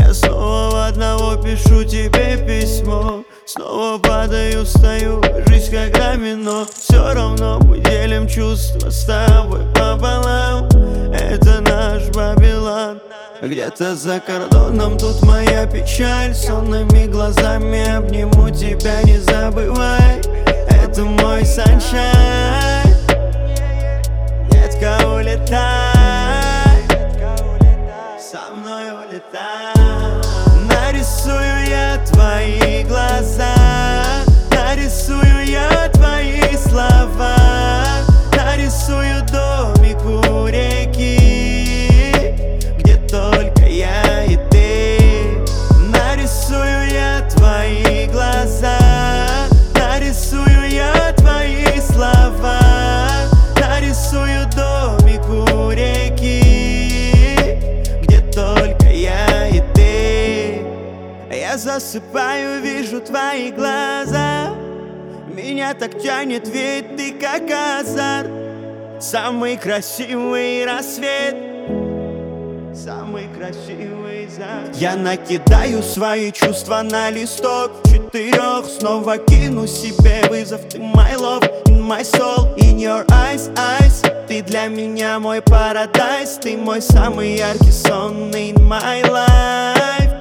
Я снова в одного пишу тебе письмо. Снова падаю, встаю, жизнь как домино. Все равно мы делим чувства с тобой пополам. Это наш Вавилон. Где-то за кордоном тут моя печаль. Сонными глазами обниму тебя, не забывай. Это мой саншайн. Детка, улетай, со мной улетай. Нарисую я твои глаза, нарисую я твои слова, нарисую домик у реки, где только я и ты. Нарисую я твои глаза, нарисую я твои слова, нарисую домик у реки, где только я и ты. Я засыпаю, вижу твои глаза, меня так тянет, ведь ты как азарт. Самый красивый рассвет, самый красивый закат. Я накидаю свои чувства на листок 4. Снова кину себе вызов. Ты my love, in my soul, in your eyes, eyes. Ты для меня мой парадайз. Ты мой самый яркий сон in my life.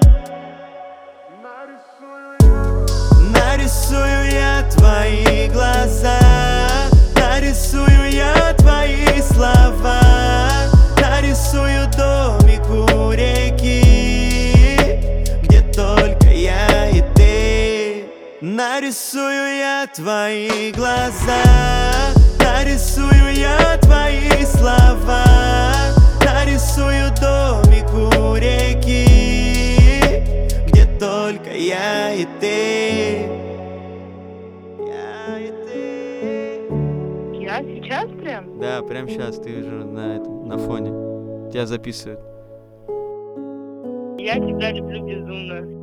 Нарисую я твои глаза, нарисую я твои слова, нарисую домик у реки, где только я и ты. Нарисую я твои глаза, нарисую я твои слова, нарисую домик у реки, где только я и ты. Я и ты. Я сейчас прям? Да, прямо сейчас ты уже на фоне. Тебя записывают. Я тебя люблю безумно.